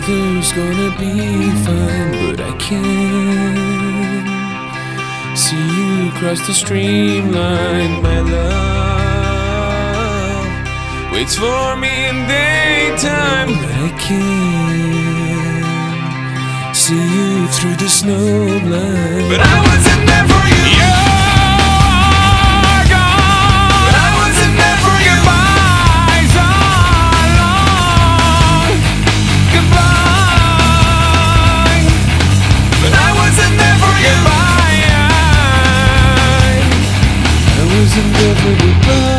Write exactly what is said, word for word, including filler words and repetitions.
Everything's gonna be fine, but I can't see you cross the streamline. My love waits for me in daytime, but I can't see you through the snow blind. But I wasn't there for you. You're gone. But I wasn't there for you. Goodbye so long. Goodbye. But I wasn't there for you. Goodbye. I wasn't there for goodbye.